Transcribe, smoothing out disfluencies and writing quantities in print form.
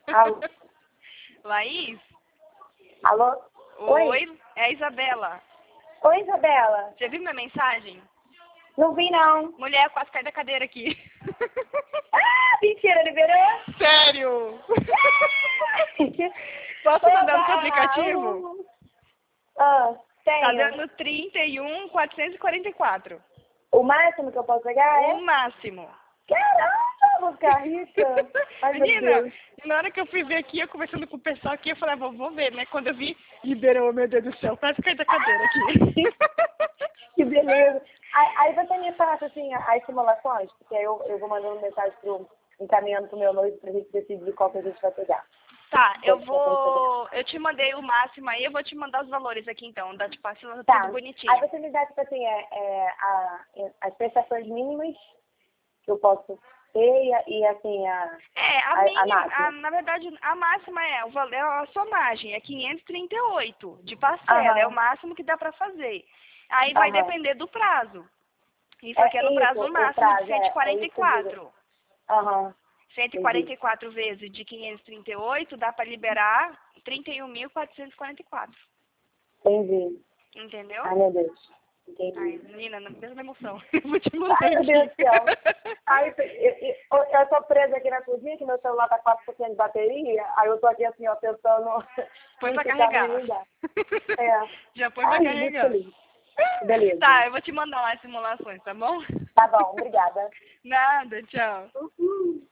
Alô? Laís? Alô? Oi, é a Isabela. Oi, Isabela. Você viu minha mensagem? Não vi, não. Mulher, eu quase caí da cadeira aqui. Ah, mentira, liberou? Sério? Posso mandar no seu aplicativo? Tenho. Tá dando 31.444. O máximo que eu posso pegar é? O máximo. Caramba, vou ficar rica. Ai, meu Menina, Deus. na hora que eu fui ver aqui, eu conversando com o pessoal aqui, eu falei, vou ver, né? Quando eu vi, liberou, meu Deus do céu, quase caí da cadeira aqui. Que beleza. Aí você me passa, assim, as simulações, porque aí eu vou mandando mensagem encaminhando pro meu noivo pra gente decidir qual que a gente vai pegar. Tá, eu te mandei o máximo aí, eu vou te mandar os valores aqui então, da tipo, tudo bonitinho. Aí você me dá, tipo assim, as prestações mínimas que eu posso ter e assim, a máxima. Na verdade, a máxima o valor, a somagem, é 538 de parcela, é o máximo que dá pra fazer. Aí vai depender do prazo. Isso aqui é no prazo máximo de 144. 144 vezes de 538 dá para liberar 31.444. Entendi. Entendeu? Ai, meu Deus. Entendi. Ai, menina, na mesma emoção. Eu vou te mandar. Ai, meu Deus do céu. Ai, eu tô presa aqui na cozinha, que meu celular tá 4% de bateria. Aí eu tô aqui assim, ó, tentando... Põe pra carregar. Já põe pra carregar. Beleza. Tá, eu vou te mandar lá as simulações, tá bom? Tá bom, obrigada. Nada, tchau.